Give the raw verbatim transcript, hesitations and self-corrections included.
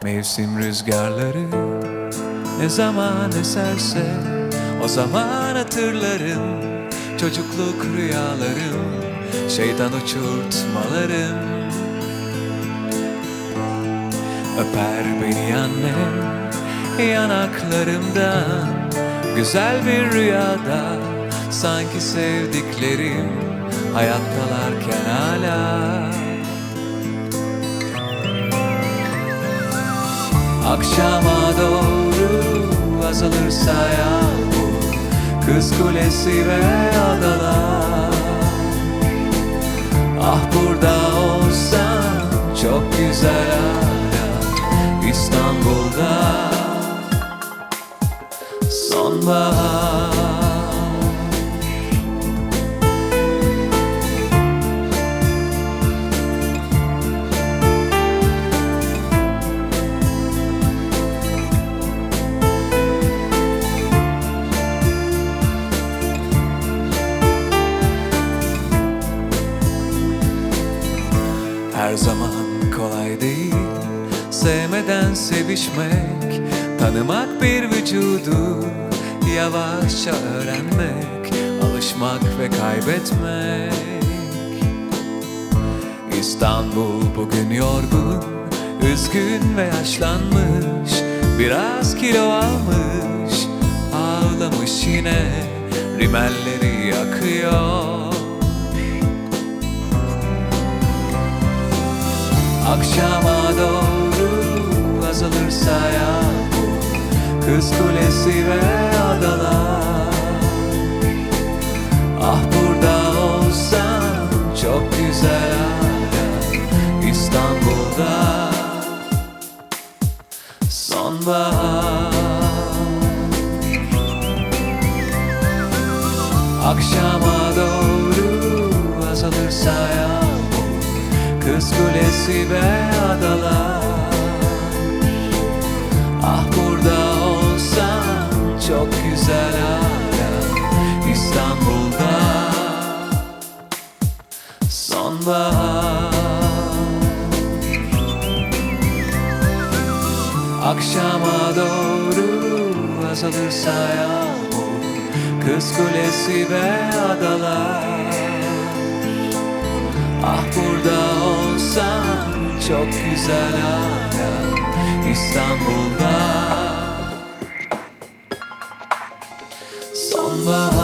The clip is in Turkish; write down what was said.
Mevsim rüzgarları ne zaman eserse o zaman hatırlarım. Çocukluk rüyalarım, şeytan uçurtmalarım. Öper beni annem yanaklarımdan, güzel bir rüyada, sanki sevdiklerim hayattalarken hala. Akşama doğru azalırsa yağmur, Kız Kulesi ve adalar. Ah burada olsan çok güzel hala, İstanbul'da sonbahar. Her zaman kolay değil sevmeden sevişmek, tanımak bir vücudu, yavaşça öğrenmek, alışmak ve kaybetmek. İstanbul bugün yorgun, üzgün ve yaşlanmış, biraz kilo almış, ağlamış yine, rimelleri yakıyor. Akşama doğru azalırsa yağmur, Kız Kulesi ve adalar. Ah burada olsan çok güzel hala, İstanbul'da sonbahar. Akşama doğru azalırsa yağmur, Kız Kulesi ve adalar. Ah burada olsan çok güzel hala, İstanbul'da sonbahar. Akşama doğru azalırsa yağmur, Kız Kulesi ve adalar. Ah burada olsan çok güzel hala, İstanbul'da sonbahar.